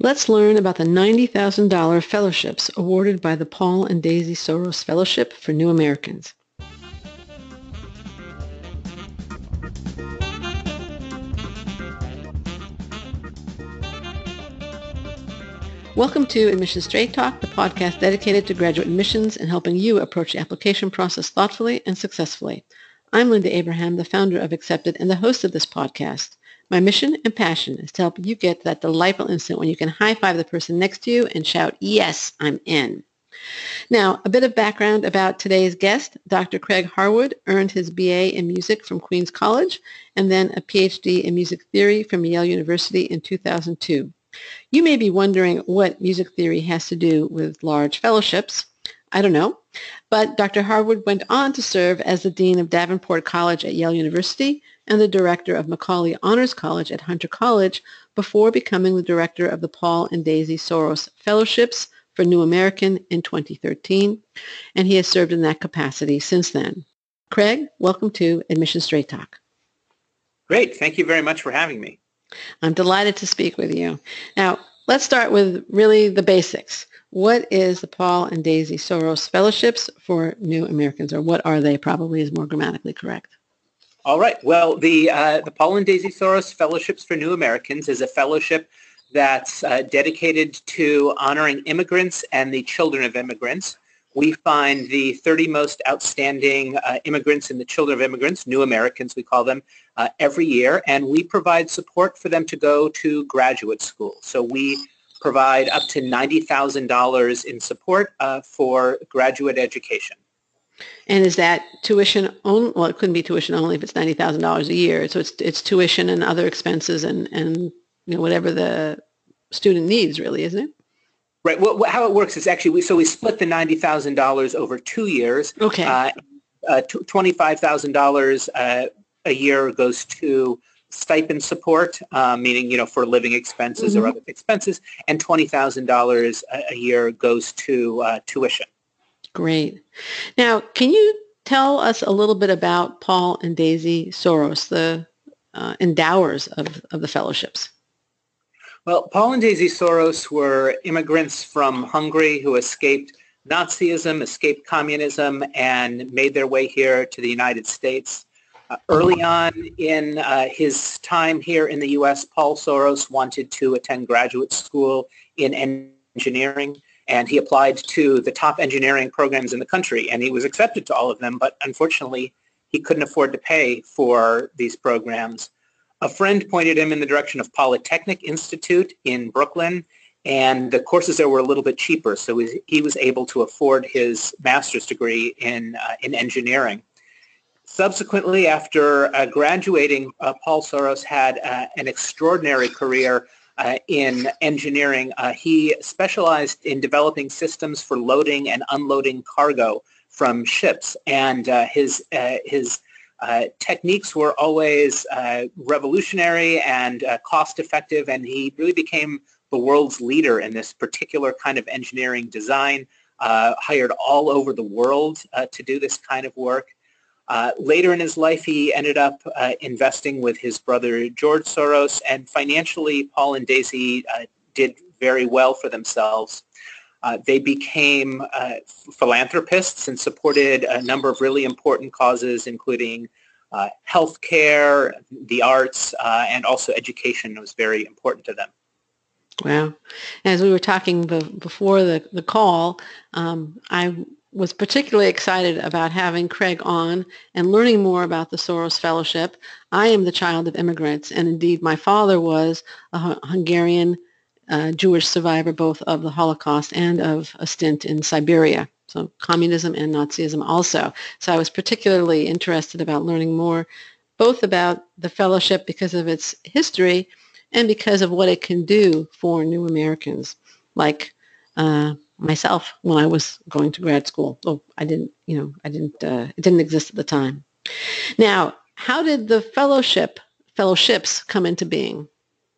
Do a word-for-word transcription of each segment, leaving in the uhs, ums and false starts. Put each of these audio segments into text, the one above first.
Let's learn about the ninety thousand dollars fellowships awarded by the Paul and Daisy Soros Fellowship for New Americans. Welcome to Admissions Straight Talk, the podcast dedicated to graduate admissions and helping you approach the application process thoughtfully and successfully. I'm Linda Abraham, the founder of Accepted and the host of this podcast. My mission and passion is to help you get to that delightful instant when you can high-five the person next to you and shout, "Yes, I'm in." Now, a bit of background about today's guest. Doctor Craig Harwood earned his B A in music from Queens College and then a P H D in music theory from Yale University in two thousand two. You may be wondering what music theory has to do with large fellowships. I don't know. But Doctor Harwood went on to serve as the Dean of Davenport College at Yale University and the Director of Macaulay Honors College at Hunter College before becoming the Director of the Paul and Daisy Soros Fellowships for New American in twenty thirteen, and he has served in that capacity since then. Craig, welcome to Admissions Straight Talk. Great. Thank you very much for having me. I'm delighted to speak with you. Now, let's start with really the basics. What is the Paul and Daisy Soros Fellowships for New Americans, or what are they? Probably is more grammatically correct. All right. Well, the uh, the Paul and Daisy Soros Fellowships for New Americans is a fellowship that's uh, dedicated to honoring immigrants and the children of immigrants. We find the thirty most outstanding uh, immigrants and the children of immigrants, New Americans we call them, uh, every year, and we provide support for them to go to graduate school. So we provide up to ninety thousand dollars in support uh, for graduate education. And is that tuition only? Well, it couldn't be tuition only if it's ninety thousand dollars a year. So it's it's tuition and other expenses and, and you know whatever the student needs, really, isn't it? Right. Well, how it works is actually we so we split the ninety thousand dollars over two years. Okay. Uh, uh, twenty-five thousand dollars uh, a year goes to stipend support, uh, meaning you know for living expenses mm-hmm. or other expenses, and twenty thousand dollars a year goes to uh, tuition. Great. Now, can you tell us a little bit about Paul and Daisy Soros, the uh, endowers of, of the fellowships? Well, Paul and Daisy Soros were immigrants from Hungary who escaped Nazism, escaped communism, and made their way here to the United States. Uh, early on in uh, his time here in the U S, Paul Soros wanted to attend graduate school in engineering, and he applied to the top engineering programs in the country, and he was accepted to all of them, but unfortunately, he couldn't afford to pay for these programs. A friend pointed him in the direction of Polytechnic Institute in Brooklyn, and the courses there were a little bit cheaper, so he, he was able to afford his master's degree in, uh, in engineering. Subsequently, after uh, graduating, uh, Paul Soros had uh, an extraordinary career uh, in engineering. Uh, he specialized in developing systems for loading and unloading cargo from ships, and uh, his uh, his uh, techniques were always uh, revolutionary and uh, cost-effective, and he really became the world's leader in this particular kind of engineering design, uh, hired all over the world uh, to do this kind of work. Uh, later in his life, he ended up uh, investing with his brother George Soros, and financially, Paul and Daisy uh, did very well for themselves. Uh, they became uh, philanthropists and supported a number of really important causes, including uh, healthcare, the arts, uh, and also education was very important to them. Wow. As we were talking be- before the, the call, um, I was particularly excited about having Craig on and learning more about the Soros Fellowship. I am the child of immigrants, and indeed my father was a Hungarian uh, Jewish survivor both of the Holocaust and of a stint in Siberia, so communism and Nazism also. So I was particularly interested about learning more both about the fellowship because of its history and because of what it can do for new Americans, like uh, myself when I was going to grad school. Oh, I didn't, you know, I didn't, uh, it didn't exist at the time. Now, how did the fellowship, fellowships come into being?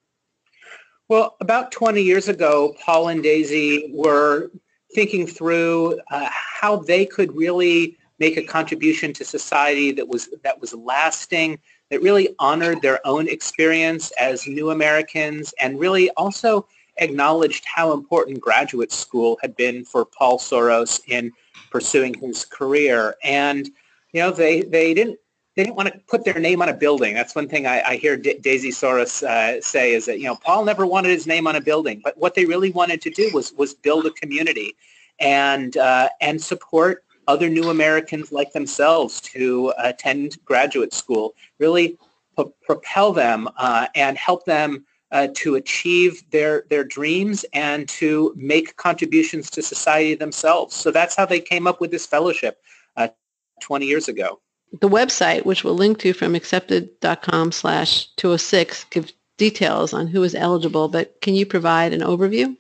Well, about twenty years ago, Paul and Daisy were thinking through uh, how they could really make a contribution to society that was that was lasting, that really honored their own experience as new Americans, and really also acknowledged how important graduate school had been for Paul Soros in pursuing his career. And, you know, they, they didn't they didn't want to put their name on a building. That's one thing I, I hear D- Daisy Soros uh, say is that, you know, Paul never wanted his name on a building. But what they really wanted to do was was build a community and uh, and support other new Americans like themselves to attend graduate school, really p- propel them uh, and help them uh, to achieve their, their dreams and to make contributions to society themselves. So that's how they came up with this fellowship uh, twenty years ago. The website, which we'll link to from accepted.com slash 206, gives details on who is eligible, but can you provide an overview?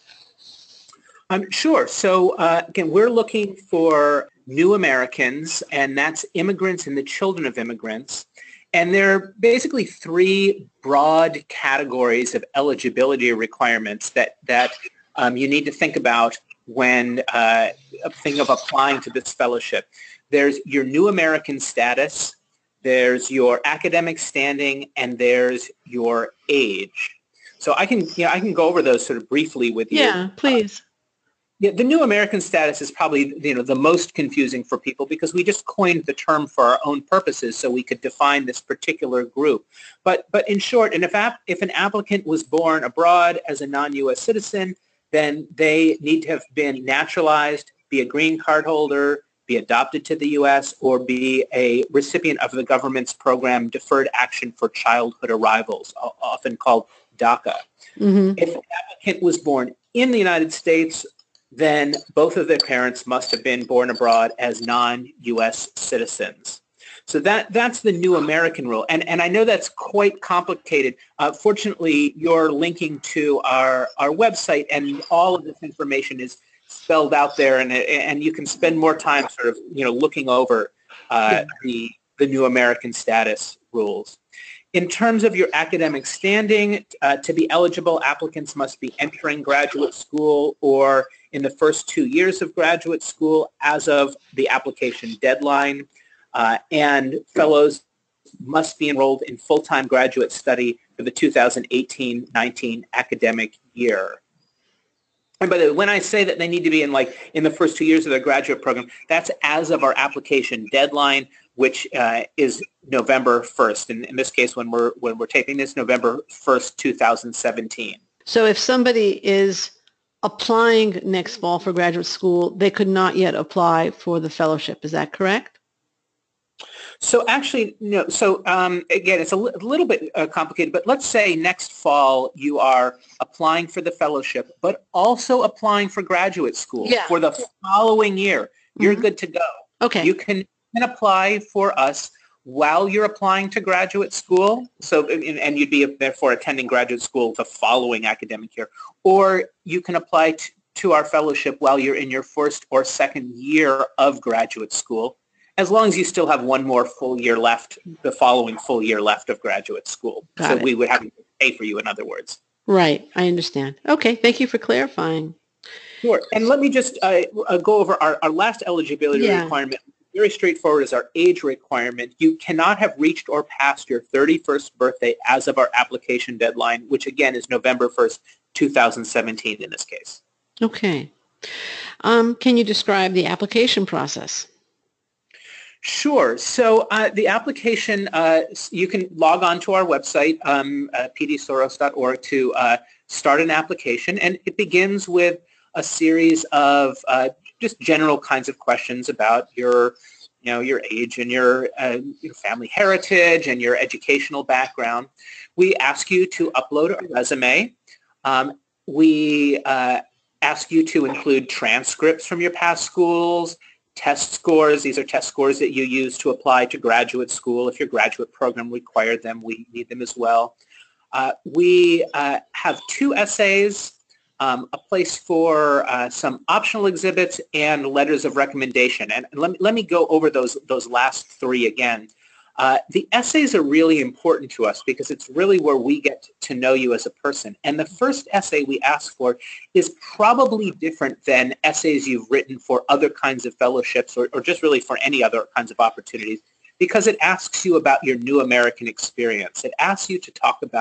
Um, sure. So uh, again, we're looking for new Americans, and that's immigrants and the children of immigrants. And there are basically three broad categories of eligibility requirements that, that um, you need to think about when uh, thinking of applying to this fellowship. There's your new American status, there's your academic standing, and there's your age. So I can, you know, I can go over those sort of briefly with you. Yeah, please. Yeah, the new American status is probably, you know, the most confusing for people because we just coined the term for our own purposes so we could define this particular group. But but in short, and if ap- if an applicant was born abroad as a non-U S citizen, then they need to have been naturalized, be a green card holder, be adopted to the U S, or be a recipient of the government's program Deferred Action for Childhood Arrivals, often called DACA. Mm-hmm. If an applicant was born in the United States, then both of their parents must have been born abroad as non-U S citizens. So that that's the new American rule. And and I know that's quite complicated. Uh, fortunately, you're linking to our, our website, and all of this information is spelled out there, and and you can spend more time sort of, you know, looking over uh, yeah. the the new American status rules. In terms of your academic standing, uh, to be eligible, applicants must be entering graduate school or in the first two years of graduate school as of the application deadline, uh, and fellows must be enrolled in full-time graduate study for the two thousand eighteen nineteen academic year. And by the way, when I say that they need to be in like in the first two years of their graduate program, that's as of our application deadline, which uh, is November first. And in this case, when we're when we're taping this, November first, two thousand seventeen. So if somebody is applying next fall for graduate school, they could not yet apply for the fellowship. Is that correct? So actually, no. So um, again, it's a, li- a little bit uh, complicated, but let's say next fall you are applying for the fellowship, but also applying for graduate school yeah. for the following year. You're mm-hmm. good to go. Okay. You can, can apply for us while you're applying to graduate school. So, and, and you'd be therefore attending graduate school the following academic year, or you can apply t- to our fellowship while you're in your first or second year of graduate school, as long as you still have one more full year left, the following full year left of graduate school. Got so it. We would have to pay for you, in other words. Right. I understand. Okay. Thank you for clarifying. Sure. And let me just uh, uh, go over our, our last eligibility yeah. requirement. Very straightforward is our age requirement. You cannot have reached or passed your thirty-first birthday as of our application deadline, which again is November first, two thousand seventeen in this case. Okay. Um, can you describe the application process? Sure. So uh, the application, uh, you can log on to our website, um, uh, p d soros dot org, to uh, start an application. And it begins with a series of uh, just general kinds of questions about your, you know, your age and your, uh, your family heritage and your educational background. We ask you to upload a resume. Um, we uh, ask you to include transcripts from your past schools, test scores. These are test scores that you use to apply to graduate school. If your graduate program required them, we need them as well. Uh, we uh, have two essays, um, a place for uh, some optional exhibits, and letters of recommendation. And let me, let me go over those, those last three again. Uh, the essays are really important to us because it's really where we get to know you as a person. And the first essay we ask for is probably different than essays you've written for other kinds of fellowships or, or just really for any other kinds of opportunities, because it asks you about your new American experience. It asks you to talk about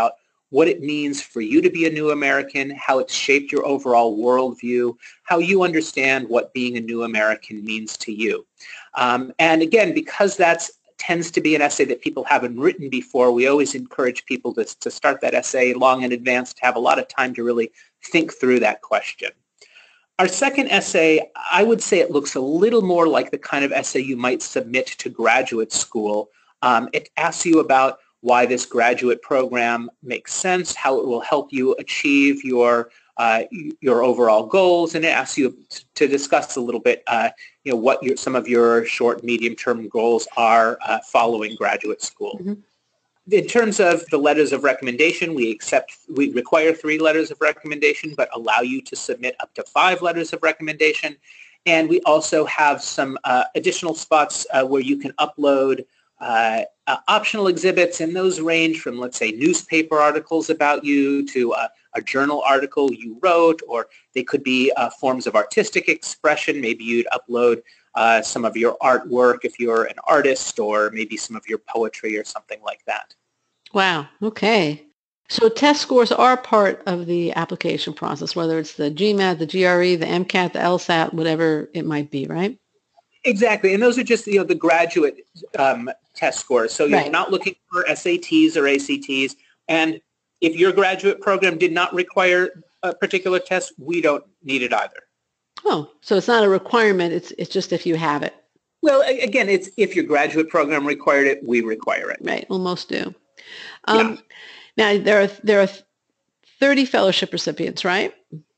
what it means for you to be a new American, how it's shaped your overall worldview, how you understand what being a new American means to you. Um, and again, because that's tends to be an essay that people haven't written before, we always encourage people to, to start that essay long in advance, to have a lot of time to really think through that question. Our second essay, I would say it looks a little more like the kind of essay you might submit to graduate school. Um, it asks you about why this graduate program makes sense, how it will help you achieve your uh, your overall goals, and it asks you to discuss a little bit, uh, you know, what your, some of your short, medium-term goals are uh, following graduate school. Mm-hmm. In terms of the letters of recommendation, we accept, we require three letters of recommendation, but allow you to submit up to five letters of recommendation. And we also have some uh, additional spots uh, where you can upload uh, uh, optional exhibits, and those range from, let's say, newspaper articles about you to uh, a journal article you wrote, or they could be uh, forms of artistic expression. Maybe you'd upload uh, some of your artwork if you're an artist, or maybe some of your poetry or something like that. Wow. Okay. So test scores are part of the application process, whether it's the GMAT, the G R E, the MCAT, the LSAT, whatever it might be, right? Exactly. And those are just, you know, the graduate um, test scores. So you're right. not looking for S A Ts or A C Ts. And if your graduate program did not require a particular test, we don't need it either. Oh, so it's not a requirement. It's it's just if you have it. Well, again, it's if your graduate program required it, we require it. Right. Well, most do. Um, yeah. Now, there are there are thirty fellowship recipients, right?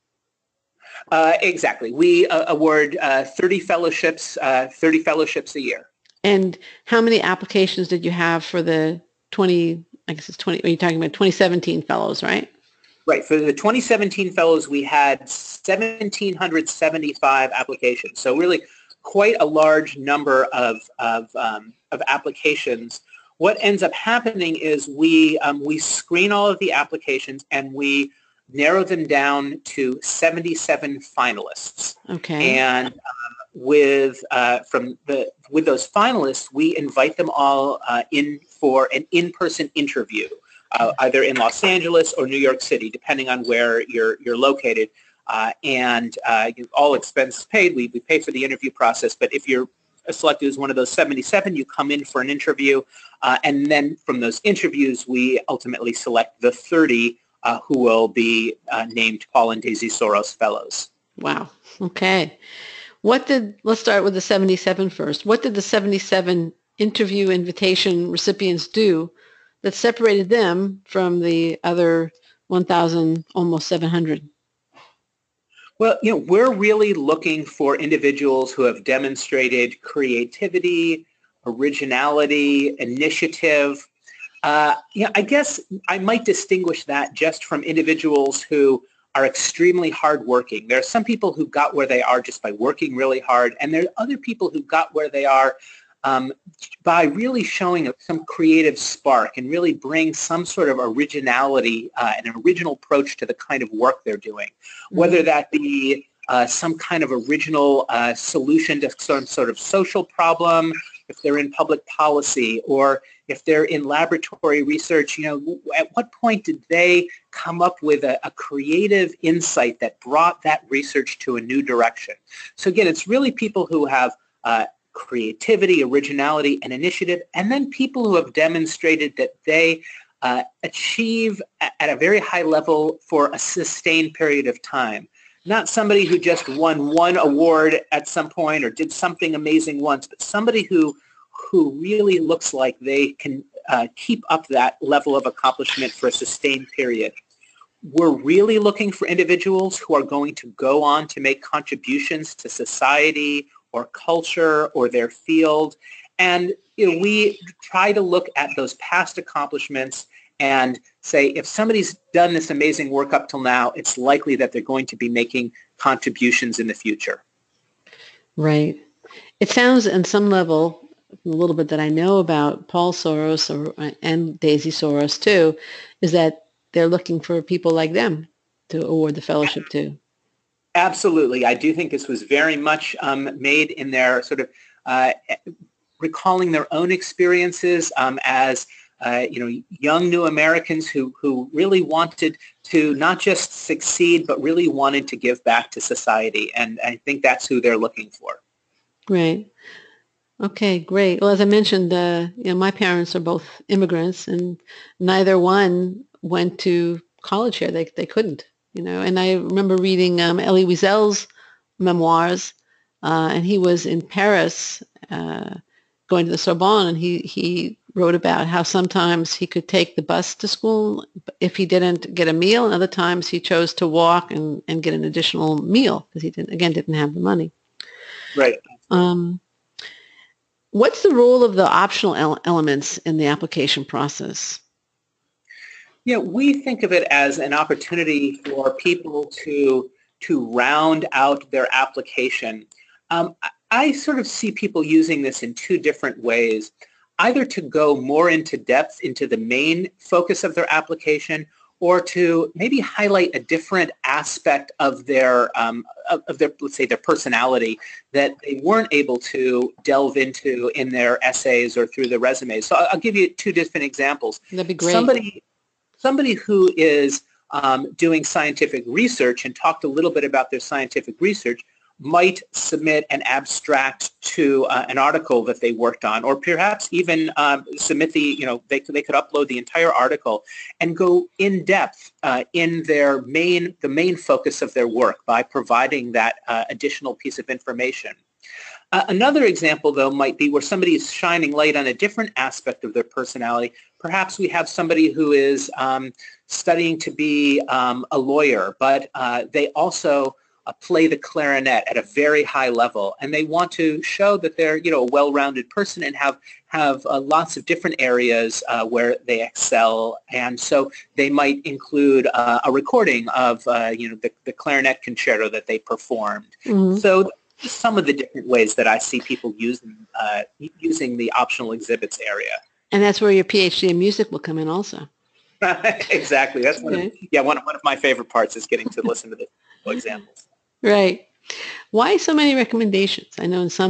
Uh, exactly. We uh, award uh, thirty fellowships, uh, thirty fellowships a year. And how many applications did you have for the twenty? I guess it's twenty. Are you talking about twenty seventeen fellows, right? Right. For the twenty seventeen fellows, we had one thousand seven hundred seventy-five applications. So really, quite a large number of of um, of applications. What ends up happening is we um, we screen all of the applications and we narrow them down to seventy-seven finalists. Okay. And um, with uh, from the with those finalists, we invite them all uh, in for an in-person interview, uh, either in Los Angeles or New York City, depending on where you're you're located. Uh, and uh, all expenses paid. We we pay for the interview process. But if you're selected as one of those seventy-seven, you come in for an interview, uh, and then from those interviews, we ultimately select the thirty uh, who will be uh, named Paul and Daisy Soros Fellows. Wow. Okay. What did, let's start with the seventy-seven first. What did the seventy-seven interview invitation recipients do that separated them from the other one thousand, almost seven hundred? Well, you know, we're really looking for individuals who have demonstrated creativity, originality, initiative. Uh, you know, I guess I might distinguish that just from individuals who are extremely hardworking. There are some people who got where they are just by working really hard, and there are other people who got where they are um, by really showing some creative spark and really bring some sort of originality uh, and an original approach to the kind of work they're doing, mm-hmm. whether that be uh, some kind of original uh, solution to some sort of social problem, if they're in public policy, or if they're in laboratory research. You know, at what point did they come up with a, a creative insight that brought that research to a new direction? So again, it's really people who have uh, creativity, originality, and initiative, and then people who have demonstrated that they uh, achieve at a very high level for a sustained period of time. Not somebody who just won one award at some point or did something amazing once, but somebody who who really looks like they can uh, keep up that level of accomplishment for a sustained period. We're really looking for individuals who are going to go on to make contributions to society or culture or their field. And you know, we try to look at those past accomplishments and say, if somebody's done this amazing work up till now, it's likely that they're going to be making contributions in the future. Right. It sounds on some level, a little bit that I know about Paul Soros or, and Daisy Soros too, is that they're looking for people like them to award the fellowship to. Absolutely. I do think this was very much um, made in their sort of uh, recalling their own experiences um, as uh, you know, young new Americans who, who really wanted to not just succeed, but really wanted to give back to society. And I think that's who they're looking for. Right. Okay, great. Well, as I mentioned, uh, you know, my parents are both immigrants, and neither one went to college here. They they couldn't, you know. And I remember reading um, Elie Wiesel's memoirs, uh, and he was in Paris, uh, going to the Sorbonne, and he he wrote about how sometimes he could take the bus to school if he didn't get a meal, and other times he chose to walk and, and get an additional meal because he didn't again didn't have the money. Right. Um, What's the role of the optional ele- elements in the application process? Yeah, we think of it as an opportunity for people to to round out their application. Um, I, I sort of see people using this in two different ways, either to go more into depth into the main focus of their application, or to maybe highlight a different aspect of their, um, of, of their, let's say, their personality that they weren't able to delve into in their essays or through the resumes. So I'll, I'll give you two different examples. That'd be great. Somebody, somebody who is um, doing scientific research and talked a little bit about their scientific research might submit an abstract to uh, an article that they worked on, or perhaps even um, submit the, you know, they, they could upload the entire article and go in depth uh, in their main, the main focus of their work by providing that uh, additional piece of information. Uh, another example, though, might be where somebody is shining light on a different aspect of their personality. Perhaps we have somebody who is um, studying to be um, a lawyer, but uh, they also Uh, play the clarinet at a very high level, and they want to show that they're, you know, a well-rounded person and have have uh, lots of different areas uh, where they excel. And so they might include uh, a recording of, uh, you know, the, the clarinet concerto that they performed. Mm-hmm. So some of the different ways that I see people using uh, using the optional exhibits area. And that's where your PhD in music will come in also. Exactly. That's one okay. of, yeah, one of, one of my favorite parts is getting to listen to the examples. Right. Why so many recommendations? I know in some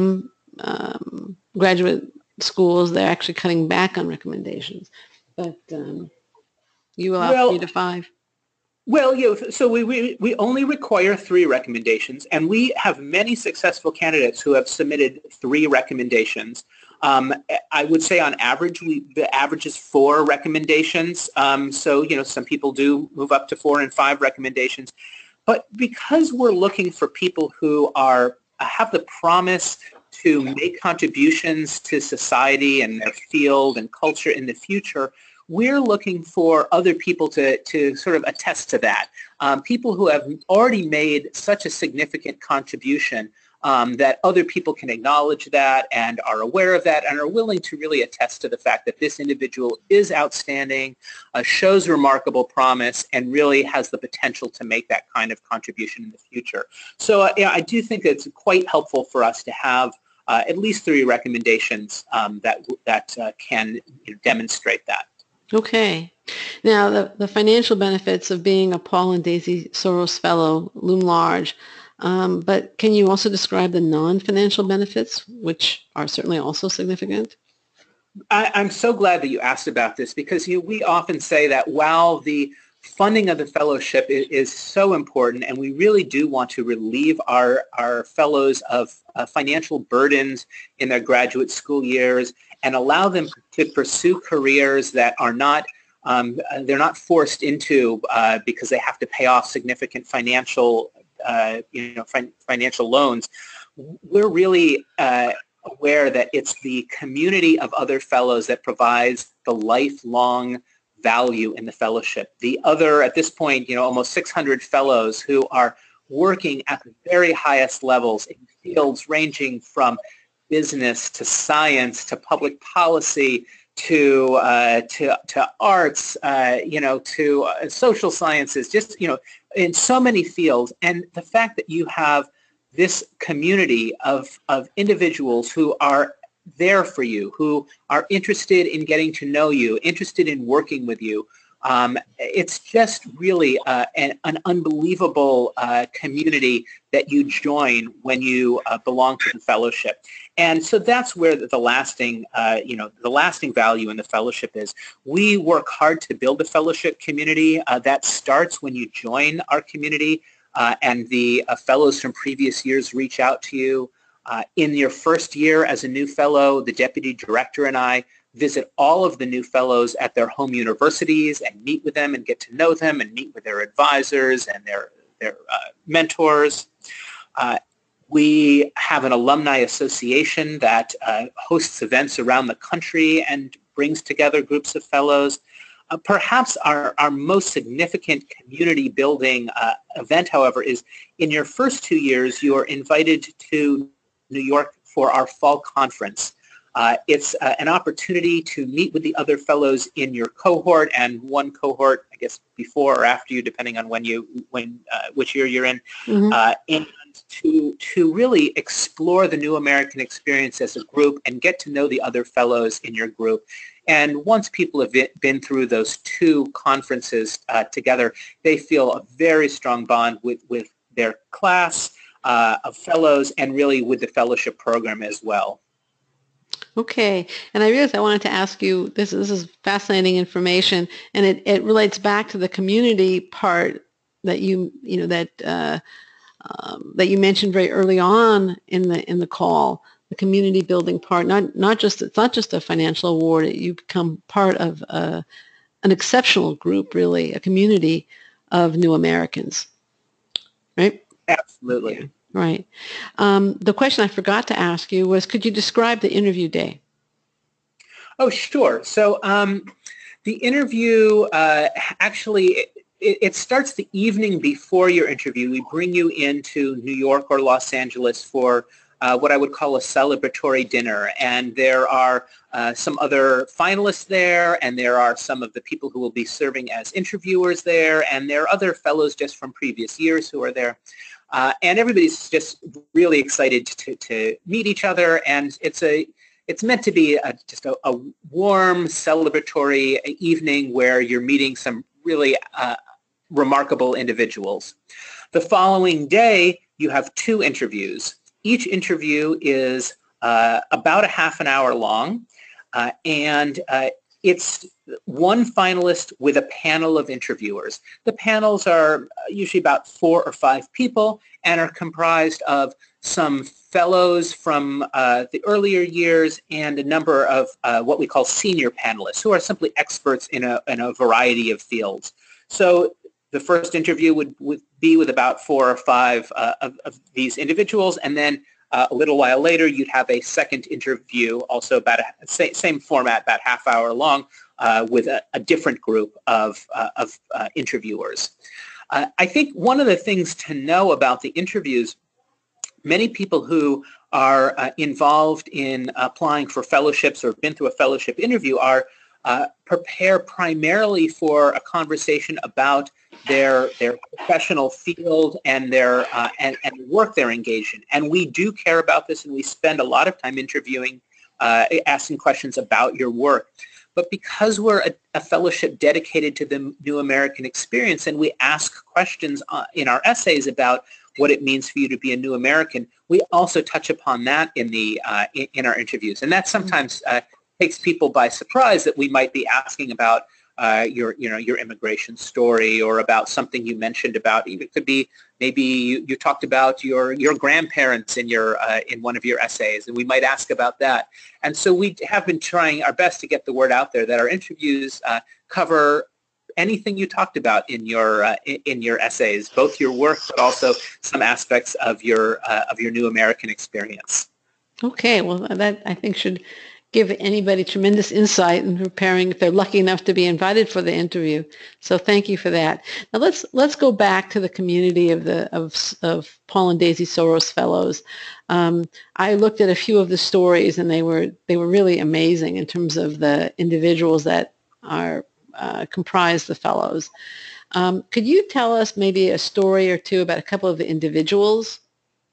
um, graduate schools they're actually cutting back on recommendations, but um, you allow well, three to five. Well, you know, so we, we, we only require three recommendations, and we have many successful candidates who have submitted three recommendations. Um, I would say on average, we, the average is four recommendations. Um, so, you know, some people do move up to four and five recommendations. But because we're looking for people who are have the promise to make contributions to society and their field and culture in the future, we're looking for other people to, to sort of attest to that. Um, people who have already made such a significant contribution um, that other people can acknowledge that and are aware of that and are willing to really attest to the fact that this individual is outstanding, uh, shows remarkable promise, and really has the potential to make that kind of contribution in the future. So uh, yeah, I do think it's quite helpful for us to have uh, at least three recommendations um, that, that uh, can, you know, demonstrate that. Okay. Now, the, the financial benefits of being a Paul and Daisy Soros Fellow loom large. Um, but can you also describe the non-financial benefits, which are certainly also significant? I, I'm so glad that you asked about this because, you know, we often say that while the funding of the fellowship is, is so important, and we really do want to relieve our, our fellows of uh, financial burdens in their graduate school years and allow them to pursue careers that are not um, they're not forced into uh, because they have to pay off significant financial Uh, you know, fin- financial loans, we're really uh, aware that it's the community of other fellows that provides the lifelong value in the fellowship. The other, at this point, you know, almost six hundred fellows who are working at the very highest levels in fields ranging from business to science to public policy to uh, to to arts, uh, you know, to uh, social sciences, just, you know, in so many fields. And the fact that you have this community of of individuals who are there for you, who are interested in getting to know you, interested in working with you, Um, it's just really uh, an, an unbelievable uh, community that you join when you uh, belong to the fellowship. And so that's where the, the lasting, uh, you know, the lasting value in the fellowship is. We work hard to build a fellowship community. Uh, that starts when you join our community, uh, and the uh, fellows from previous years reach out to you. Uh, in your first year as a new fellow, the deputy director and I visit all of the new fellows at their home universities and meet with them and get to know them and meet with their advisors and their, their uh, mentors. Uh, we have an alumni association that uh, hosts events around the country and brings together groups of fellows. Uh, perhaps our, our most significant community building uh, event, however, is in your first two years, you are invited to New York for our fall conference. Uh, it's uh, an opportunity to meet with the other fellows in your cohort and one cohort, I guess, before or after you, depending on when you, when, uh, which year you're in, mm-hmm. uh, and to to really explore the New American experience as a group and get to know the other fellows in your group. And once people have been through those two conferences uh, together, they feel a very strong bond with, with their class uh, of fellows and really with the fellowship program as well. Okay, and I realized I wanted to ask you, this, this is fascinating information, and it, it relates back to the community part that you, you know, that uh, um, that you mentioned very early on in the in the call, the community building part. Not not just it's not just a financial award. You become part of uh, an exceptional group, really, a community of New Americans, right? Absolutely. Yeah. Right. Um, the question I forgot to ask you was, could you describe the interview day? Oh, sure. So um, the interview uh, actually, it, it starts the evening before your interview. We bring you into New York or Los Angeles for uh, what I would call a celebratory dinner. And there are uh, some other finalists there, and there are some of the people who will be serving as interviewers there, and there are other fellows just from previous years who are there. Uh, and everybody's just really excited to, to meet each other, and it's a it's meant to be a, just a, a warm, celebratory evening where you're meeting some really uh, remarkable individuals. The following day, you have two interviews. Each interview is uh, about a half an hour long, uh, and uh, it's one finalist with a panel of interviewers. The panels are usually about four or five people and are comprised of some fellows from uh, the earlier years and a number of uh, what we call senior panelists who are simply experts in a, in a variety of fields. So the first interview would, would be with about four or five uh, of, of these individuals, and then Uh, a little while later, you'd have a second interview, also about a same, same format, about half hour long, uh, with a, a different group of, uh, of uh, interviewers. Uh, I think one of the things to know about the interviews, many people who are uh, involved in applying for fellowships or have been through a fellowship interview are uh, prepare primarily for a conversation about their their professional field and their uh, and, and work they're engaged in. And we do care about this, and we spend a lot of time interviewing, uh, asking questions about your work. But because we're a, a fellowship dedicated to the New American experience, and we ask questions uh, in our essays about what it means for you to be a New American, we also touch upon that in the uh, in, in our interviews. And that sometimes uh, takes people by surprise, that we might be asking about Uh, your, you know, your immigration story, or about something you mentioned about. It could be maybe you, you talked about your your grandparents in your uh, in one of your essays, and we might ask about that. And so we have been trying our best to get the word out there that our interviews uh, cover anything you talked about in your uh, in, in your essays, both your work, but also some aspects of your uh, of your New American experience. Okay, well, that I think should give anybody tremendous insight in preparing if they're lucky enough to be invited for the interview. So thank you for that. Now let's let's go back to the community of the of of Paul and Daisy Soros Fellows. Um, I looked at a few of the stories, and they were they were really amazing in terms of the individuals that are uh, comprise the fellows. Um, could you tell us maybe a story or two about a couple of the individuals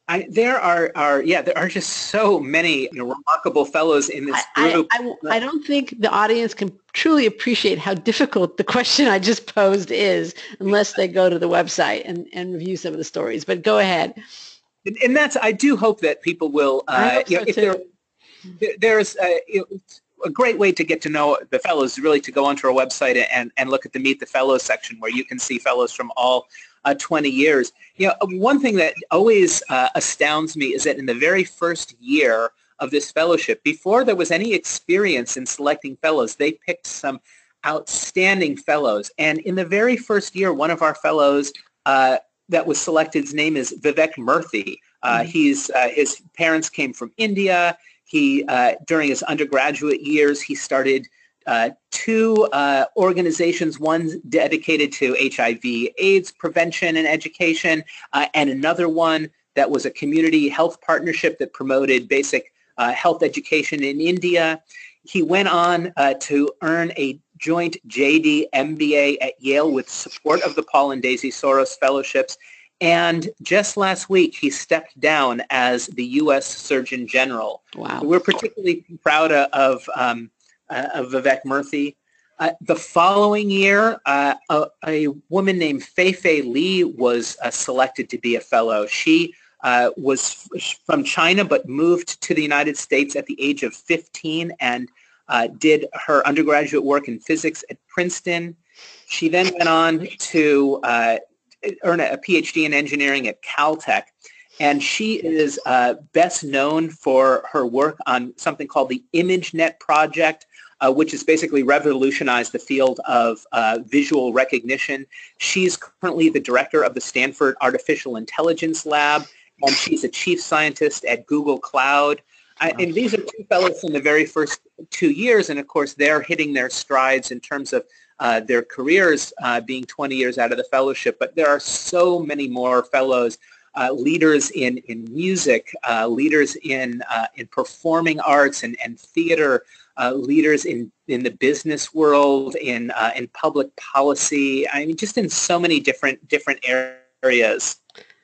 I, there are, are, yeah, there are just so many you know, remarkable fellows in this I, group. I, I, I don't think the audience can truly appreciate how difficult the question I just posed is unless they go to the website and, and review some of the stories. But go ahead. And, and that's, I do hope that people will, uh, I hope you know, so if too. there, there's a, you know, a great way to get to know the fellows is really to go onto our website and, and look at the Meet the Fellows section where you can see fellows from all uh, twenty years. You know, one thing that always uh, astounds me is that in the very first year of this fellowship, before there was any experience in selecting fellows, they picked some outstanding fellows. And in the very first year, one of our fellows uh, that was selected, his name is Vivek Murthy. Uh, mm-hmm. He's uh, his parents came from India. He uh, during his undergraduate years, he started uh, two uh, organizations, one dedicated to H I V AIDS prevention and education, uh, and another one that was a community health partnership that promoted basic uh, health education in India. He went on uh, to earn a joint J D M B A at Yale with support of the Paul and Daisy Soros Fellowships. And just last week, he stepped down as the U S Surgeon General. Wow. So we're particularly proud of, um, uh, of Vivek Murthy. Uh, the following year, uh, a, a woman named Fei-Fei Li was uh, selected to be a fellow. She uh, was f- from China but moved to the United States at the age of fifteen and uh, did her undergraduate work in physics at Princeton. She then went on to uh, earn a P H D in engineering at Caltech. And she is uh, best known for her work on something called the ImageNet project, uh, which has basically revolutionized the field of uh, visual recognition. She's currently the director of the Stanford Artificial Intelligence Lab, and she's a chief scientist at Google Cloud. I, and these are two fellows in the very first two years, and of course they're hitting their strides in terms of uh, their careers uh, being twenty years out of the fellowship. But there are so many more fellows. Uh, leaders in, in music, uh, leaders in uh, in performing arts and, and theater, uh, leaders in, in the business world, in uh, in public policy. I mean, just in so many different different areas.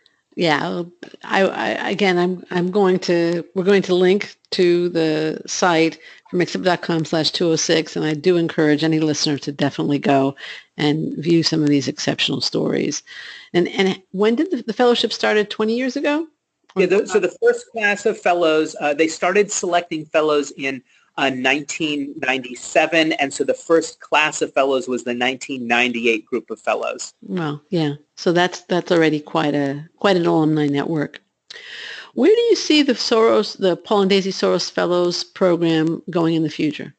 Yeah, I, I again, I'm I'm going to we're going to link to the site from accept dot com slash two oh six, and I do encourage any listener to definitely go and view some of these exceptional stories. And and when did the, the fellowship started? twenty years ago? Yeah, the, so the first class of fellows, uh, they started selecting fellows in uh, nineteen ninety-seven, and so the first class of fellows was the nineteen ninety-eight group of fellows. Well, yeah, so that's that's already quite a quite an alumni network. Where do you see the Soros, the Paul and Daisy Soros Fellows program going in the future?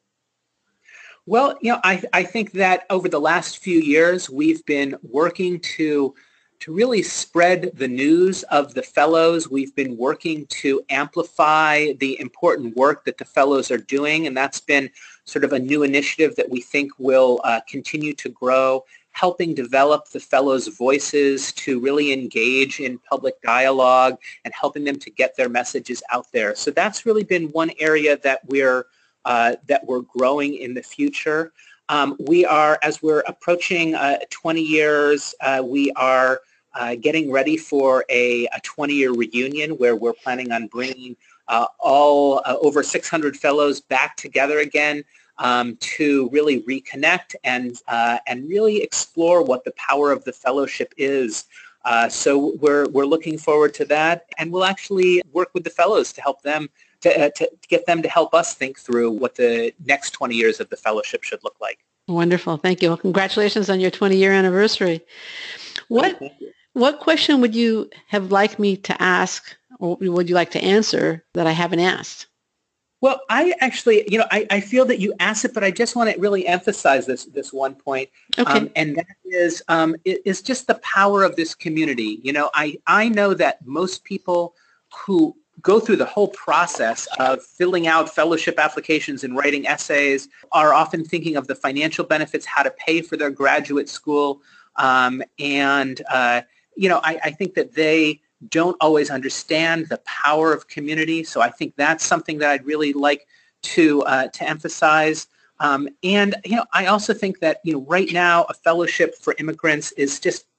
Well, you know, I, I think that over the last few years, we've been working to to really spread the news of the fellows. We've been working to amplify the important work that the fellows are doing, and that's been sort of a new initiative that we think will uh, continue to grow, helping develop the fellows' voices to really engage in public dialogue and helping them to get their messages out there. So that's really been one area that we're uh, that we're growing in the future. Um, we are, as we're approaching uh, twenty years, uh, we are uh, getting ready for a, a twenty-year reunion where we're planning on bringing uh, all uh, over six hundred fellows back together again um, to really reconnect and uh, and really explore what the power of the fellowship is. Uh, so we're we're looking forward to that, and we'll actually work with the fellows to help them to, uh, to get them to help us think through what the next twenty years of the fellowship should look like. Wonderful. Thank you. Well, congratulations on your twenty-year anniversary. What what question would you have liked me to ask, or would you like to answer that I haven't asked? Well, I actually, you know, I, I feel that you asked it, but I just want to really emphasize this this one point, okay. um, and that is um, is just the power of this community. You know, I, I know that most people who go through the whole process of filling out fellowship applications and writing essays are often thinking of the financial benefits, how to pay for their graduate school, um, and uh, you know, I, I think that they don't always understand the power of community. So I think that's something that I'd really like to uh, to emphasize. Um, and you know, I also think that you know, right now, a fellowship for immigrants is just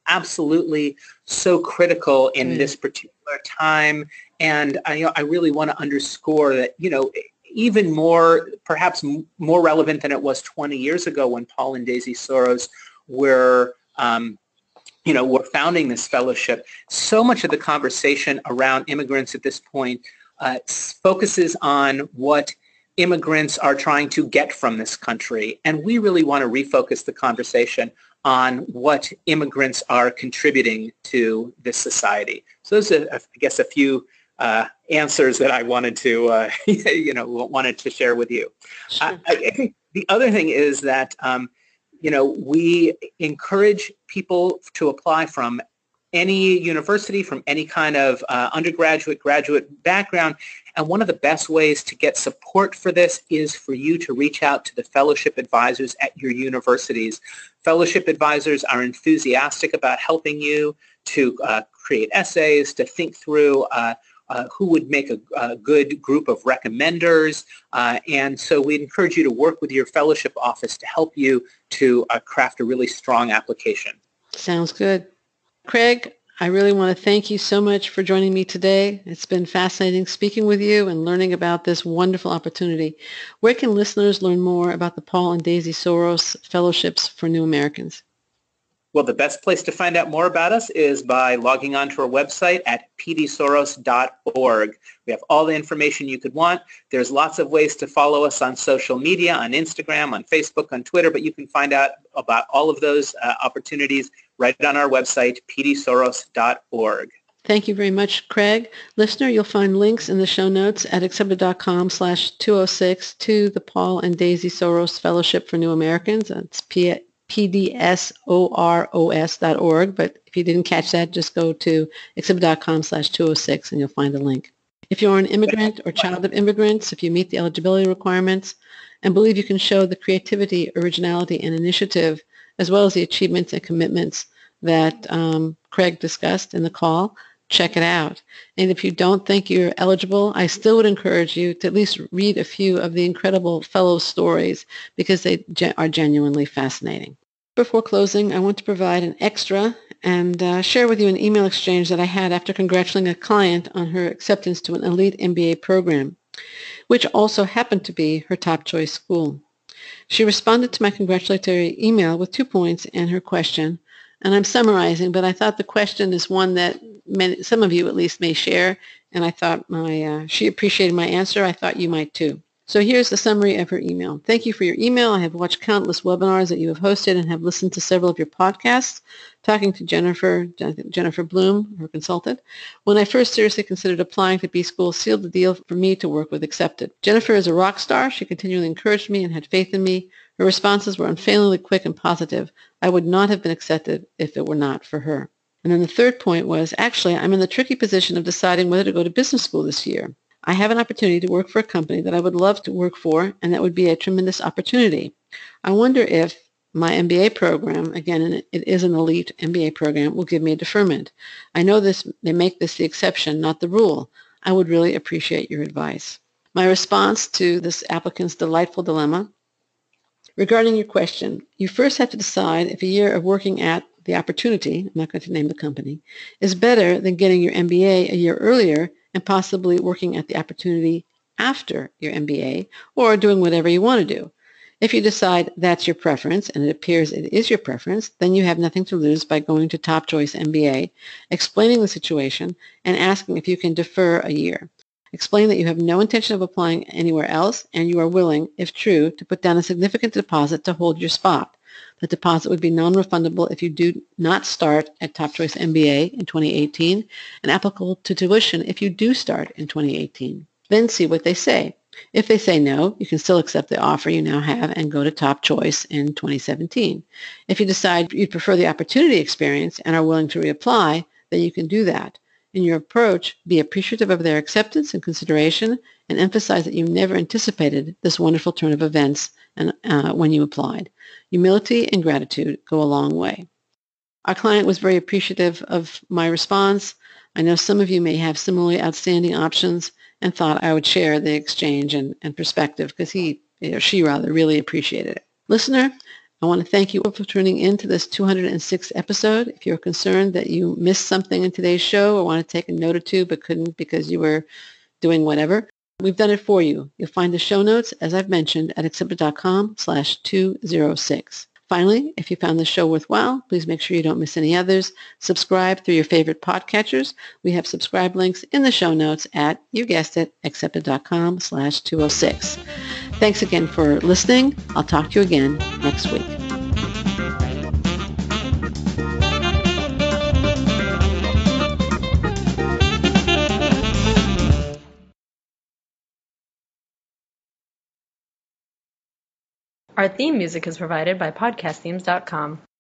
absolutely so critical in Mm. this particular time. And I, you know, I really want to underscore that, you know, even more, perhaps m- more relevant than it was twenty years ago when Paul and Daisy Soros were, um, you know, were founding this fellowship. So much of the conversation around immigrants at this point uh, focuses on what immigrants are trying to get from this country. And we really want to refocus the conversation on what immigrants are contributing to this society. So those are, I guess, a few uh, answers that I wanted to, uh, you know, wanted to share with you. Sure. I, I think the other thing is that, um, you know, we encourage people to apply from any university, from any kind of uh, undergraduate, graduate background. And one of the best ways to get support for this is for you to reach out to the fellowship advisors at your universities. Fellowship advisors are enthusiastic about helping you to uh, create essays, to think through uh, uh, who would make a, a good group of recommenders. Uh, and so we encourage you to work with your fellowship office to help you to uh, craft a really strong application. Sounds good. Craig, I really want to thank you so much for joining me today. It's been fascinating speaking with you and learning about this wonderful opportunity. Where can listeners learn more about the Paul and Daisy Soros Fellowships for New Americans? Well, the best place to find out more about us is by logging on to our website at p d soros dot org. We have all the information you could want. There's lots of ways to follow us on social media, on Instagram, on Facebook, on Twitter, but you can find out about all of those uh, opportunities right on our website, p d soros dot org. Thank you very much, Craig. Listener, you'll find links in the show notes at accepted.com slash 206 to the Paul and Daisy Soros Fellowship for New Americans. That's P. p d s o r o s dot org, but if you didn't catch that, just go to accepted.com slash 206 and you'll find a link. If you're an immigrant or child of immigrants, if you meet the eligibility requirements and believe you can show the creativity, originality, and initiative, as well as the achievements and commitments that um, Craig discussed in the call, check it out. And if you don't think you're eligible, I still would encourage you to at least read a few of the incredible fellow stories because they ge- are genuinely fascinating. Before closing, I want to provide an extra and uh, share with you an email exchange that I had after congratulating a client on her acceptance to an elite M B A program, which also happened to be her top choice school. She responded to my congratulatory email with two points and her question, and I'm summarizing, but I thought the question is one that many, some of you at least may share, and I thought my uh, she appreciated my answer. I thought you might too. So here's the summary of her email. Thank you for your email. I have watched countless webinars that you have hosted and have listened to several of your podcasts. Talking to Jennifer, Jennifer Bloom, her consultant, when I first seriously considered applying to B-School, sealed the deal for me to work with Accepted. Jennifer is a rock star. She continually encouraged me and had faith in me. Her responses were unfailingly quick and positive. I would not have been accepted if it were not for her. And then the third point was, actually, I'm in the tricky position of deciding whether to go to business school this year. I have an opportunity to work for a company that I would love to work for, and that would be a tremendous opportunity. I wonder if my M B A program, again, and it is an elite M B A program, will give me a deferment. I know this they make this the exception, not the rule. I would really appreciate your advice. My response to this applicant's delightful dilemma: regarding your question, you first have to decide if a year of working at the opportunity, I'm not going to name the company, is better than getting your M B A a year earlier and possibly working at the opportunity after your M B A, or doing whatever you want to do. If you decide that's your preference, and it appears it is your preference, then you have nothing to lose by going to Top Choice M B A, explaining the situation, and asking if you can defer a year. Explain that you have no intention of applying anywhere else, and you are willing, if true, to put down a significant deposit to hold your spot. The deposit would be non-refundable if you do not start at Top Choice M B A in twenty eighteen, and applicable to tuition if you do start in twenty eighteen. Then see what they say. If they say no, you can still accept the offer you now have and go to Top Choice in twenty seventeen. If you decide you'd prefer the opportunity experience and are willing to reapply, then you can do that. In your approach, be appreciative of their acceptance and consideration, and emphasize that you never anticipated this wonderful turn of events and, uh, when you applied. Humility and gratitude go a long way. Our client was very appreciative of my response. I know some of you may have similarly outstanding options, and thought I would share the exchange and, and perspective because he, or she rather, really appreciated it. Listener, I want to thank you for tuning in to this two hundred sixth episode. If you're concerned that you missed something in today's show or want to take a note or two but couldn't because you were doing whatever, we've done it for you. You'll find the show notes, as I've mentioned, at accepted.com slash 206. Finally, if you found this show worthwhile, please make sure you don't miss any others. Subscribe through your favorite podcatchers. We have subscribe links in the show notes at, you guessed it, accepted.com slash 206. Thanks again for listening. I'll talk to you again next week. Our theme music is provided by podcast themes dot com.